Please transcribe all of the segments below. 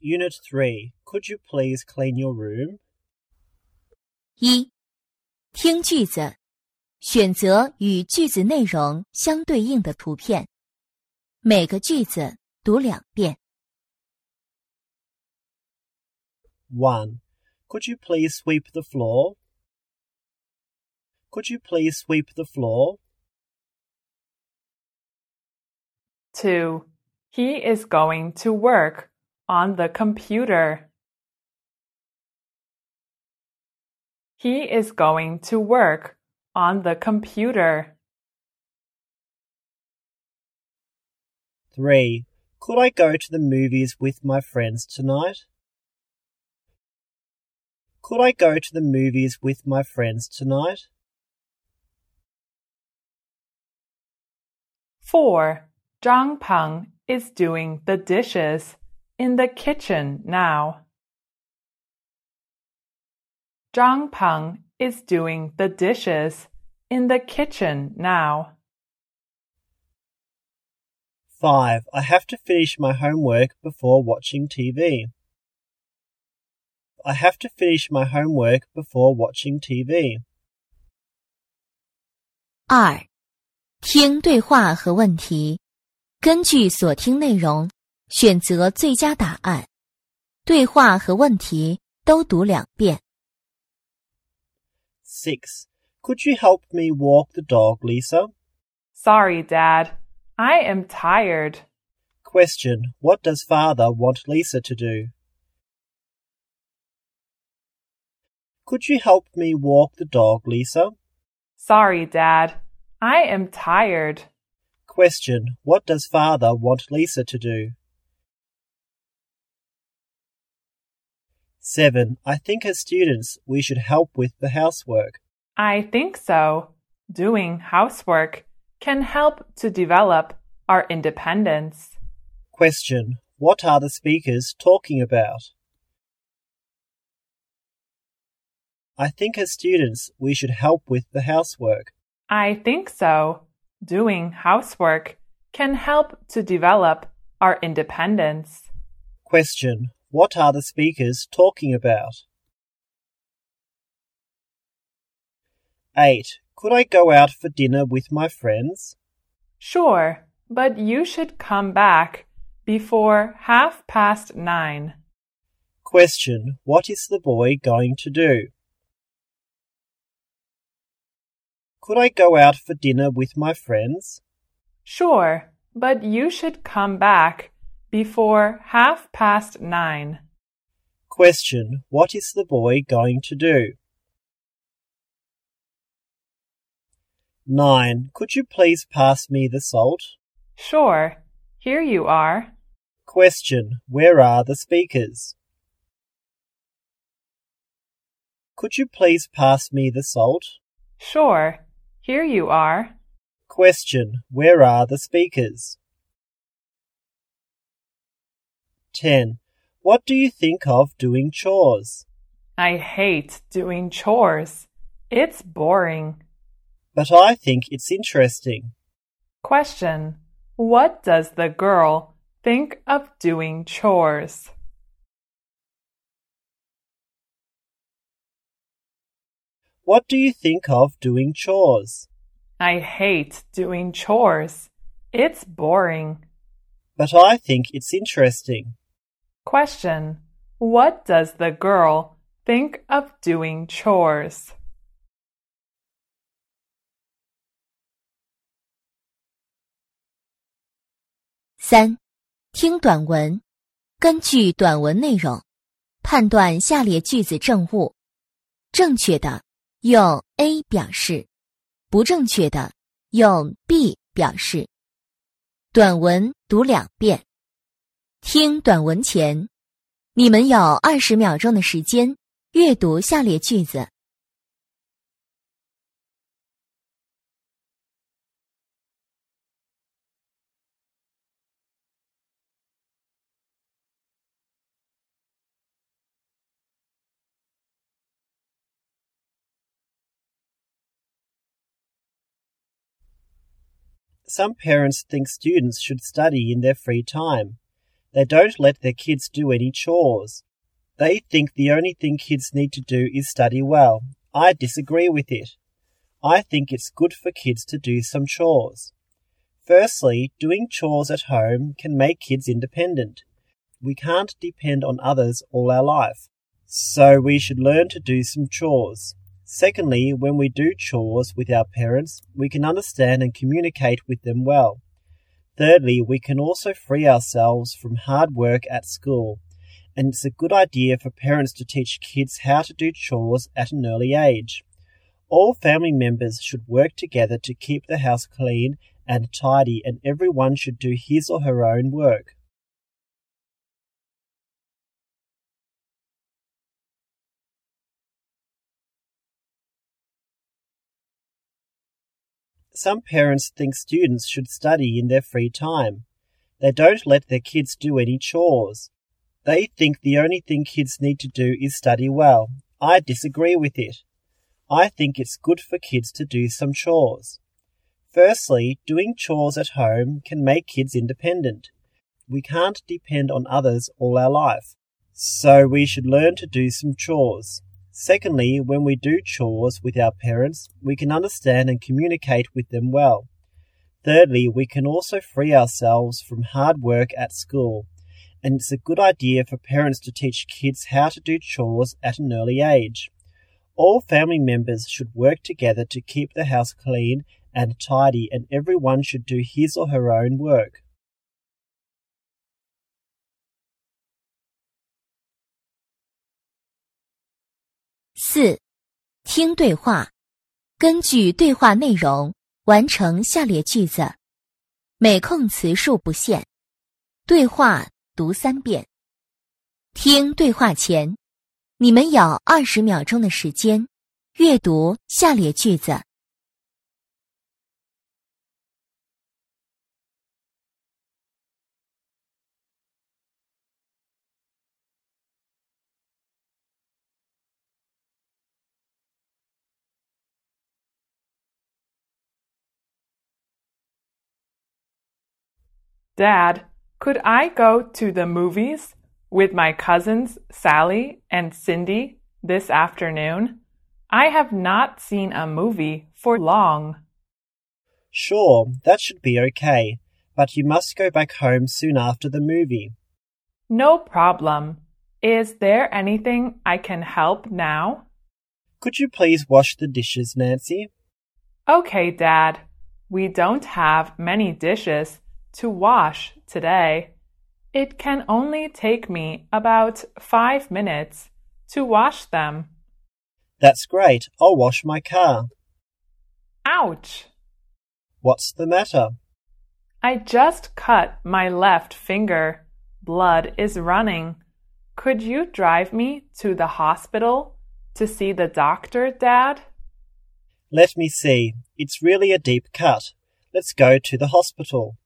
Unit 3. Could you please clean your room? 1. 听句子，选择与句子内容相对应的图片，每个句子读2遍。 1. Could you please sweep the floor? Could you please sweep the floor? 2. He is going to work on the computer. He is going to work on the computer. 3. Could I go to the movies with my friends tonight? Could I go to the movies with my friends tonight? 4. Zhang Peng is doing the dishes in the kitchen now. Zhang Peng is doing the dishes in the kitchen now. 5. I have to finish my homework before watching TV. I have to finish my homework before watching TV. 2. 听对话和问题，根据所听内容选择最佳答案。对话和问题都读2遍。 6. Could you help me walk the dog, Lisa? Sorry, Dad. I am tired. Question. What does father want Lisa to do? Could you help me walk the dog, Lisa? Sorry, Dad. I am tired. Question. What does father want Lisa to do? 7. I think as students we should help with the housework. I think so. Doing housework can help to develop our independence. Question. What are the speakers talking about? I think as students we should help with the housework. I think so. Doing housework can help to develop our independence. Question. What are the speakers talking about? 8. Could I go out for dinner with my friends? Sure, but you should come back before 9:30. Question. What is the boy going to do? Could I go out for dinner with my friends? Sure, but you should come back before 9:30. Question. What is the boy going to do? 9. Could you please pass me the salt? Sure, here you are. Question. Where are the speakers? Could you please pass me the salt? Sure, here you are. Question. Where are the speakers? 10. What do you think of doing chores? I hate doing chores. It's boring. But I think it's interesting. Question. What does the girl think of doing chores? What do you think of doing chores? I hate doing chores. It's boring. But I think it's interesting. Question. What does the girl think of doing chores? 3. 听短文，根据短文内容判断下列句子正误，正确的用 A 表示，不正确的用 B 表示。短文读2遍。听短文前，你们有20秒钟的时间阅读下列句子。 Some parents think students should study in their free time. They don't let their kids do any chores. They think the only thing kids need to do is study well. I disagree with it. I think it's good for kids to do some chores. Firstly, doing chores at home can make kids independent. We can't depend on others all our life, so we should learn to do some chores. Secondly, when we do chores with our parents, we can understand and communicate with them well. Thirdly, we can also free ourselves from hard work at school, and it's a good idea for parents to teach kids how to do chores at an early age. All family members should work together to keep the house clean and tidy, and everyone should do his or her own work. Some parents think students should study in their free time. They don't let their kids do any chores. They think the only thing kids need to do is study well. I disagree with it. I think it's good for kids to do some chores. Firstly, doing chores at home can make kids independent. We can't depend on others all our life, so we should learn to do some chores. Secondly, when we do chores with our parents, we can understand and communicate with them well. Thirdly, we can also free ourselves from hard work at school, and it's a good idea for parents to teach kids how to do chores at an early age. All family members should work together to keep the house clean and tidy, and everyone should do his or her own work. 4. 听对话，根据对话内容完成下列句子，每空词数不限。对话读3遍。听对话前，你们有20秒钟的时间阅读下列句子。 Dad, could I go to the movies with my cousins Sally and Cindy this afternoon? I have not seen a movie for long. Sure, that should be okay, but you must go back home soon after the movie. No problem. Is there anything I can help now? Could you please wash the dishes, Nancy? Okay, Dad. We don't have many dishes to wash today. It can only take me about 5 minutes to wash them. That's great. I'll wash my car. Ouch! What's the matter? I just cut my left finger. Blood is running. Could you drive me to the hospital to see the doctor, Dad? Let me see. It's really a deep cut. Let's go to the hospital.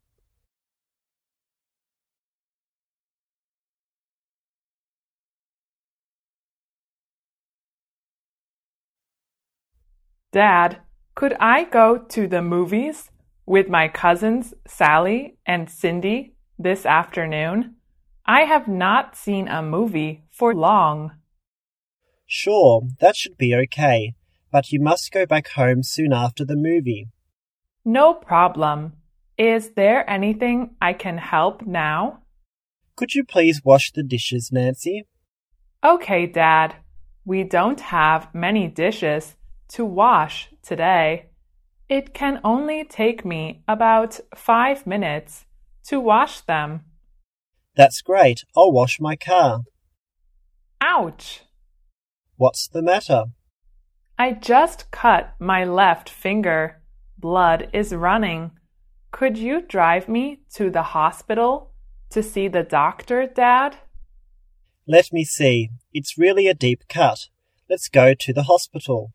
Dad, could I go to the movies with my cousins Sally and Cindy this afternoon? I have not seen a movie for long. Sure, that should be okay, but you must go back home soon after the movie. No problem. Is there anything I can help now? Could you please wash the dishes, Nancy? Okay, Dad. We don't have many dishes to wash today. It can only take me about 5 minutes to wash them. That's great. I'll wash my car. Ouch! What's the matter? I just cut my left finger. Blood is running. Could you drive me to the hospital to see the doctor, Dad? Let me see. It's really a deep cut. Let's go to the hospital.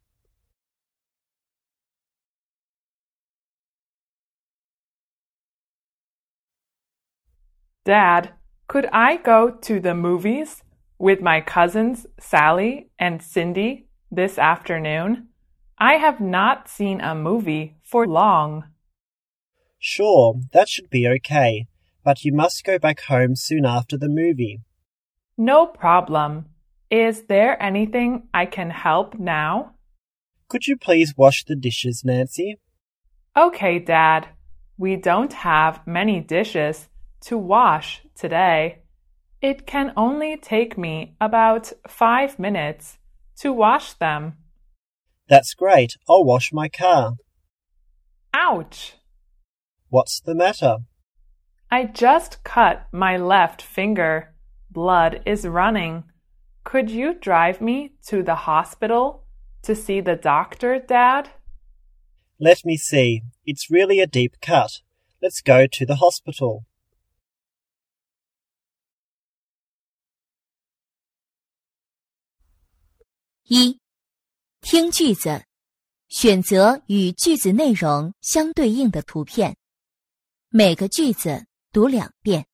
Dad, could I go to the movies with my cousins Sally and Cindy this afternoon? I have not seen a movie for long. Sure, that should be okay, but you must go back home soon after the movie. No problem. Is there anything I can help now? Could you please wash the dishes, Nancy? Okay, Dad. We don't have many dishes to wash today. It can only take me about 5 minutes to wash them. That's great. I'll wash my car. Ouch! What's the matter? I just cut my left finger. Blood is running. Could you drive me to the hospital to see the doctor, Dad? Let me see. It's really a deep cut. Let's go to the hospital. 一、听句子，选择与句子内容相对应的图片，每个句子读2遍。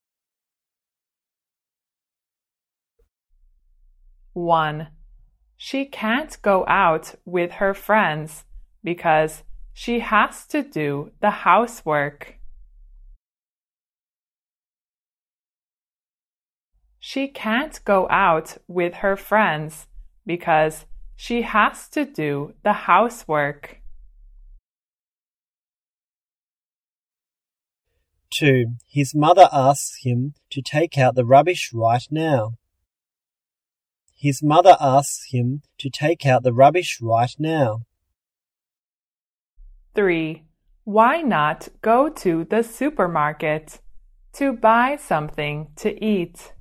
1. She can't go out with her friends because she has to do the housework. She can't go out with her friends because she has to do the housework. 2. His mother asks him to take out the rubbish right now. His mother asks him to take out the rubbish right now. 3. Why not go to the supermarket to buy something to eat?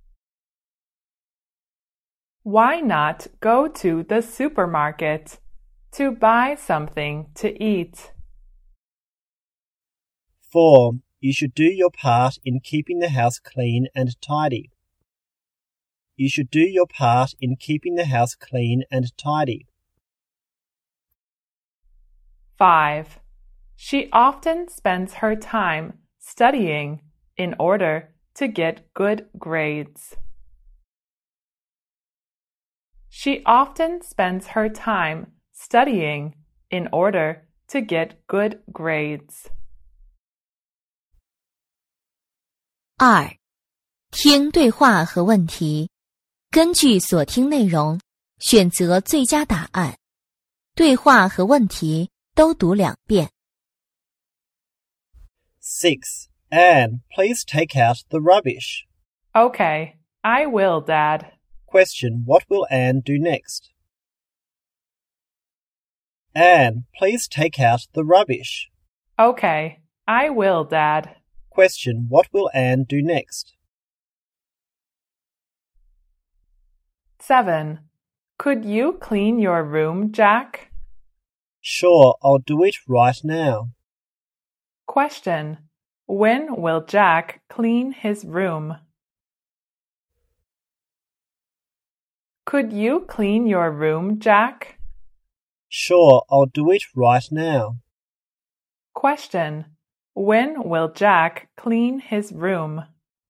Why not go to the supermarket to buy something to eat? 4. You should do your part in keeping the house clean and tidy. You should do your part in keeping the house clean and tidy. 5. She often spends her time studying in order to get good grades. She often spends her time studying in order to get good grades. 2. 听对话和问题，根据所听内容，选择最佳答案。对话和问题都读2遍。 6. Anne, please take out the rubbish. Okay, I will, Dad. Question, what will Anne do next? Anne, please take out the rubbish. Okay, I will, Dad. Question, what will Anne do next? 7. Could you clean your room, Jack? Sure, I'll do it right now. Question. When will Jack clean his room? Could you clean your room, Jack? Sure, I'll do it right now. Question. When will Jack clean his room?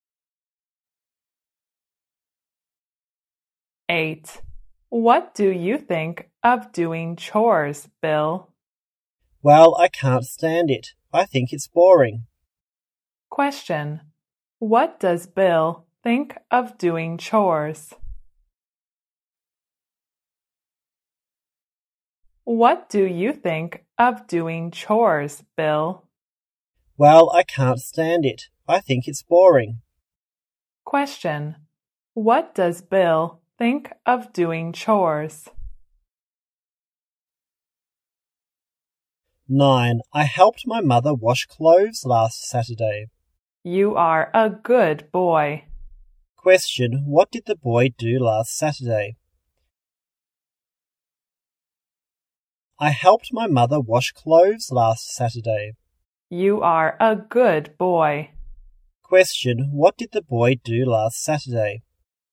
8. What do you think of doing chores, Bill? Well, I can't stand it. I think it's boring. Question. What does Bill think of doing chores? What do you think of doing chores, Bill? Well, I can't stand it. I think it's boring. Question. What does Bill think of doing chores? 9. I helped my mother wash clothes last Saturday. You are a good boy. Question, what did the boy do last Saturday? I helped my mother wash clothes last Saturday. You are a good boy. Question, what did the boy do last Saturday?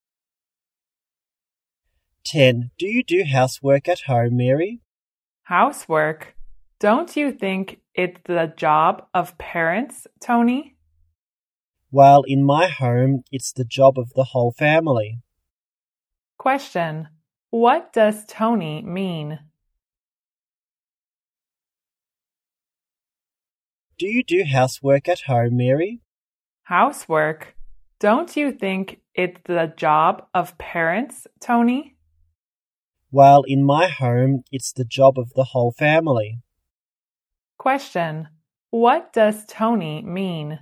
10. Do you do housework at home, Mary? Housework? Don't you think it's the job of parents, Tony? Well, in my home, it's the job of the whole family. Question. What does Tony mean? Do you do housework at home, Mary? Housework. Don't you think it's the job of parents, Tony? Well, in my home, it's the job of the whole family. Question. What does Tony mean?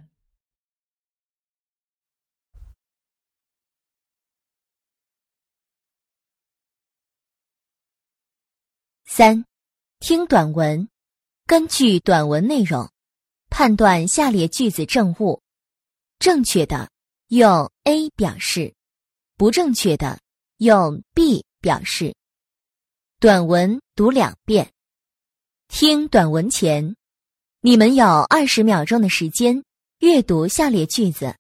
三、听短文，根据短文内容，判断下列句子正误。正确的用 A 表示，不正确的用 B 表示。短文读2遍。听短文前，你们有20秒钟的时间阅读下列句子。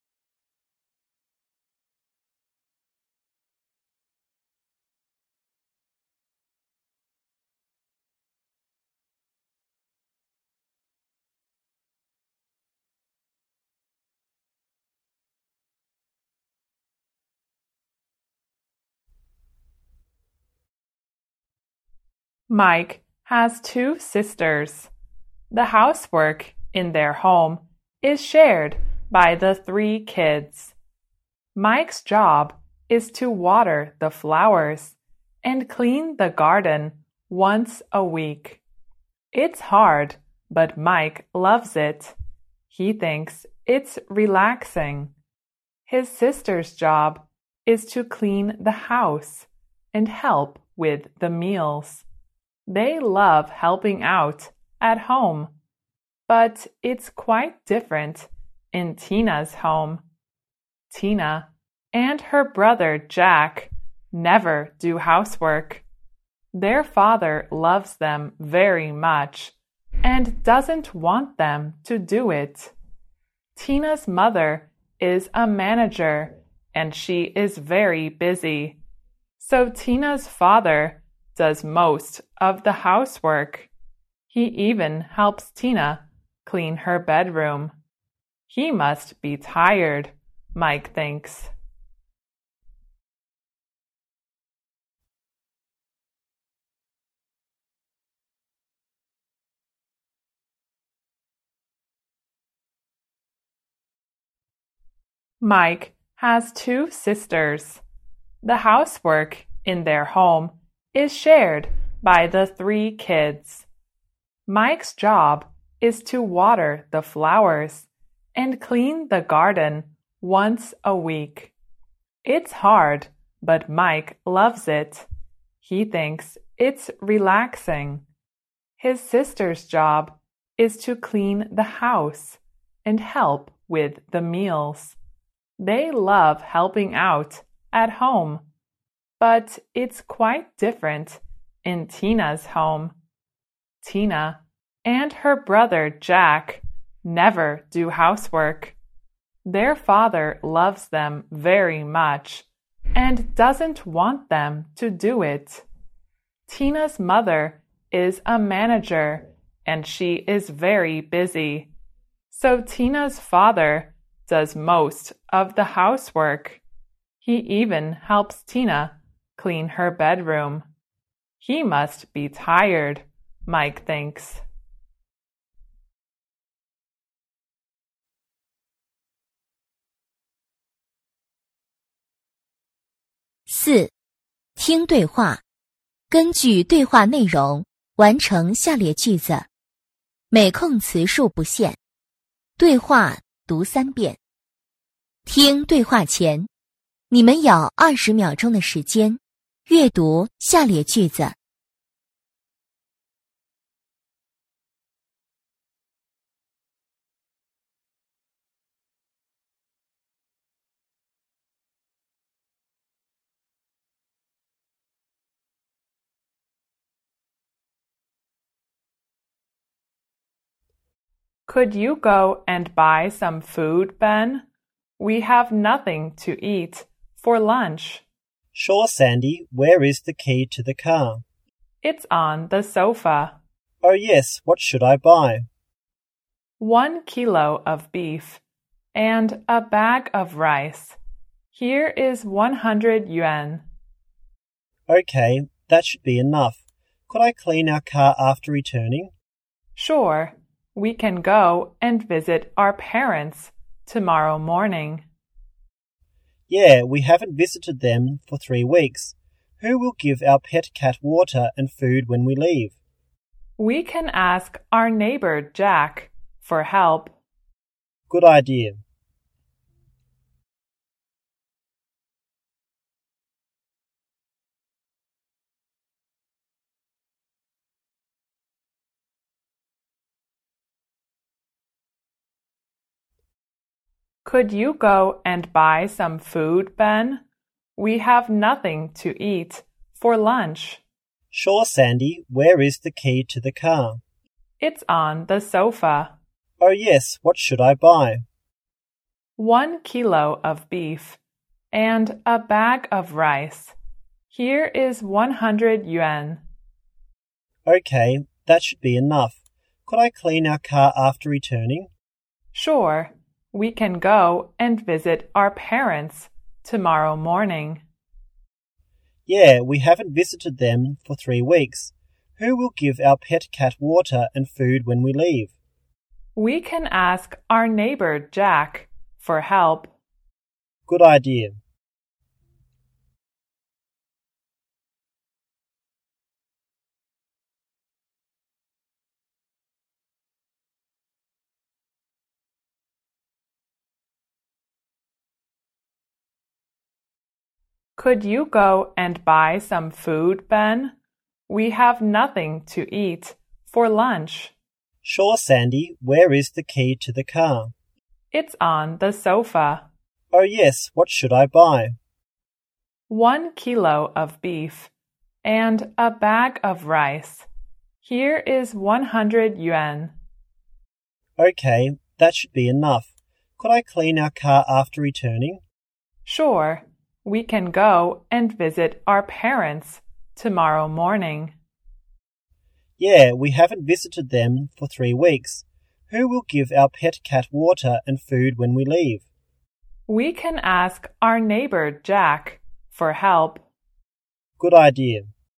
Mike has 2 sisters. The housework in their home is shared by the 3 kids. Mike's job is to water the flowers and clean the garden once a week. It's hard, but Mike loves it. He thinks it's relaxing. His sister's job is to clean the house and help with the meals. They love helping out at home, but it's quite different in Tina's home. Tina and her brother Jack never do housework. Their father loves them very much and doesn't want them to do it. Tina's mother is a manager and she is very busy. So Tina's father does most of the housework. He even helps Tina clean her bedroom. He must be tired, Mike thinks. Mike has 2 sisters. The housework in their home is shared by the 3 kids. Mike's job is to water the flowers and clean the garden once a week. It's hard, but Mike loves it. He thinks it's relaxing. His sister's job is to clean the house and help with the meals. They love helping out at home, but it's quite different in Tina's home. Tina and her brother Jack never do housework. Their father loves them very much and doesn't want them to do it. Tina's mother is a manager and she is very busy. So Tina's father does most of the housework. He even helps Tina clean her bedroom. He must be tired, Mike thinks. 4. 听对话，根据对话内容完成下列句子，每空词数不限。对话读3遍。听对话前，你们有20秒钟的时间阅读下列句子。 Could you go and buy some food, Ben? We have nothing to eat for lunch. Sure, Sandy. Where is the key to the car? It's on the sofa. Oh, yes. What should I buy? 1 kilo of beef and a bag of rice. Here is 100 yuan. Okay, that should be enough. Could I clean our car after returning? Sure, we can go and visit our parents tomorrow morning. Yeah, we haven't visited them for 3 weeks. Who will give our pet cat water and food when we leave? We can ask our neighbor Jack for help. Good idea. Could you go and buy some food, Ben? We have nothing to eat for lunch. Sure, Sandy. Where is the key to the car? It's on the sofa. Oh yes, what should I buy? 1 kilo of beef and a bag of rice. Here is 100 yuan. Okay, that should be enough. Could I clean our car after returning? Sure, we can go and visit our parents tomorrow morning. Yeah, we haven't visited them for 3 weeks. Who will give our pet cat water and food when we leave? We can ask our neighbor Jack for help. Good idea. Could you go and buy some food, Ben? We have nothing to eat for lunch. Sure, Sandy. Where is the key to the car? It's on the sofa. Oh yes, what should I buy? 1 kilo of beef and a bag of rice. Here is 100 yuan. Okay, that should be enough. Could I clean our car after returning? Sure, we can go and visit our parents tomorrow morning. Yeah, we haven't visited them for 3 weeks. Who will give our pet cat water and food when we leave? We can ask our neighbor Jack for help. Good idea.